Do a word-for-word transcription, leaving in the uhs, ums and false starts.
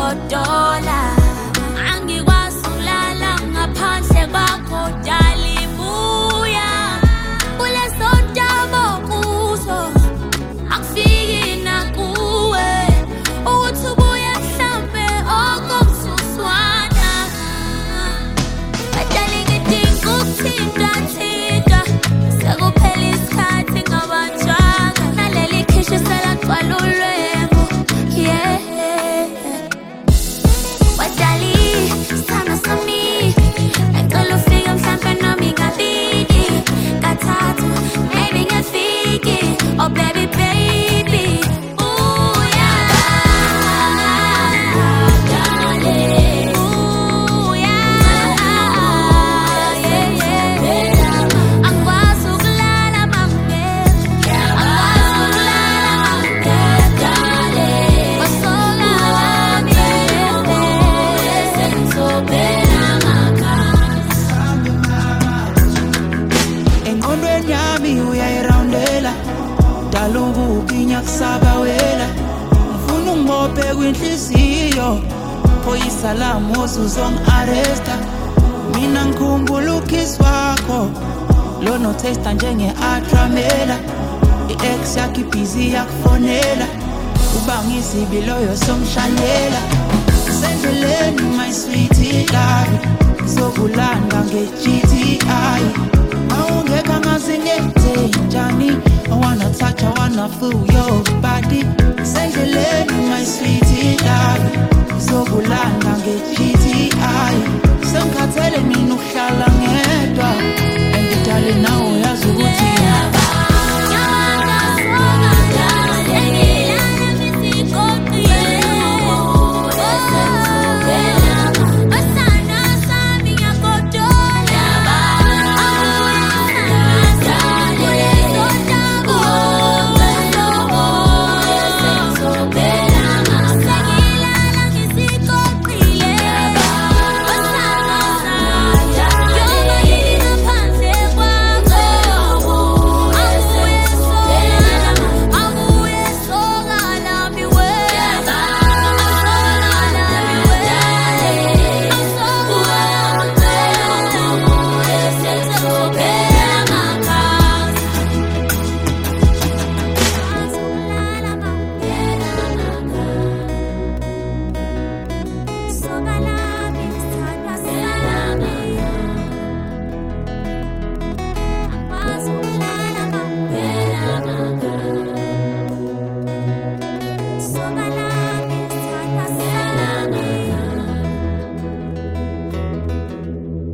ngiyagodola angikwazi ukulala ngaphandle kwakho dali buya kulezo ntaba kuzo akufiki nakuwe ukuthi ubuye mhlambe okomsuswana badali ngidinga ukuthinta thinta sekuphela isikhathi ngabanjanga naleli khishe selagcwala ulwembu yeah badali sana sami ngicela ufike mhlambe noma ingabili kathathu maybe ngiyafiki oh baby baby ooh yeah darling ooh yeah yeah yeah angikwazi ukulala mangeke angikwazi ukulala mangeke darling basola wami sengizobheka ngakhazi engqondweni yami uyayiroundela dala ukukinya kusaba wela ngifuna ungibophe kwinhliziyo phoyisa lamosi uzongi-arresta mina ngikhumbula ukiss wakho lo no-taster njenge-atramela i-ex yakho ibhizi yakufonela ubanga izibi loyo somshayela sendleleni my sweetie love sokulanda nge-G T I awungekho angazi ngenze njani I wanna touch, I wanna feel your body sendleleni my sweetie love sokulanda nge-G T I sengikhathele mina ukuhlala ngedwa engidale nawe uyazi ukuthi So